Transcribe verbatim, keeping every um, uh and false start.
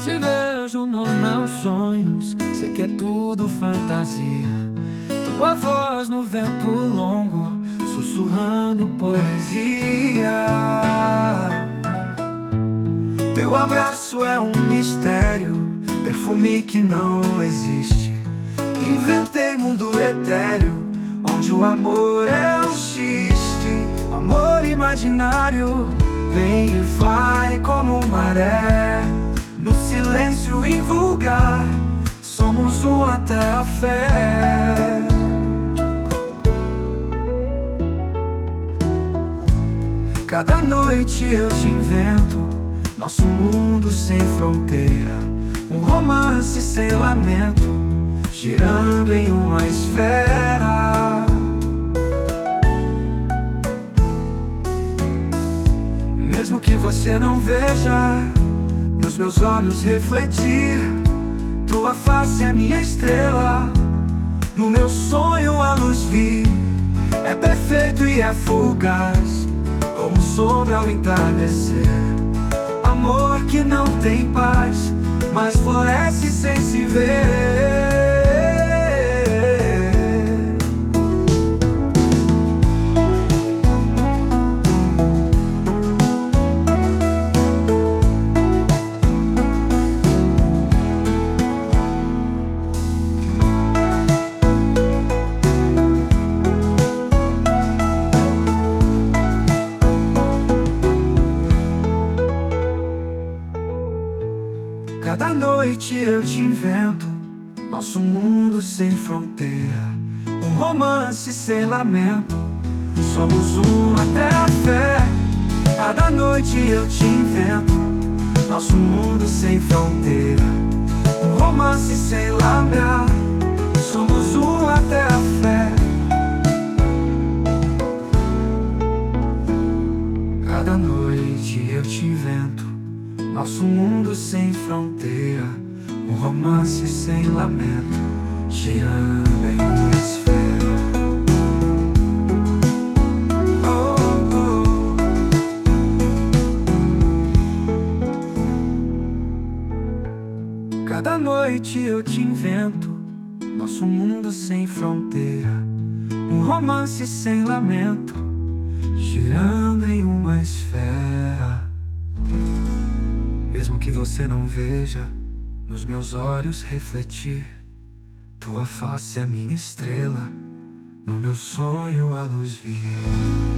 te vejo nos meus sonhos, sei que é tudo fantasia. Tua voz no vento longo, sussurrando poesia. Teu abraço é um mistério, perfume que não existe. Inventei mundo etéreo, onde o amor é um xiste. Amor imaginário, vem e vai como maré. No silêncio invulgar, somos um até a fé. Cada noite eu te invento, nosso mundo sem fronteira. Um romance sem lamento, girando em uma esfera. Mesmo que você não veja, nos meus olhos refletir, tua face é minha estrela. No meu sonho a luz vi, é perfeito e é fugaz, como sombra ao entardecer. Amor que não tem paz, mas floresce sem se ver. Cada noite eu te invento, nosso mundo sem fronteira. Um romance sem lamento, somos um até a fé. Cada noite eu te invento, nosso mundo sem fronteira. Um romance sem lamento, somos um até a fé. Cada noite eu te invento, nosso mundo sem fronteira. Um romance sem lamento, girando em uma esfera. Oh, oh. Cada noite eu te invento, nosso mundo sem fronteira. Um romance sem lamento, girando em uma esfera. Mesmo que você não veja, nos meus olhos refletir, tua face é minha estrela. No meu sonho a luz vir.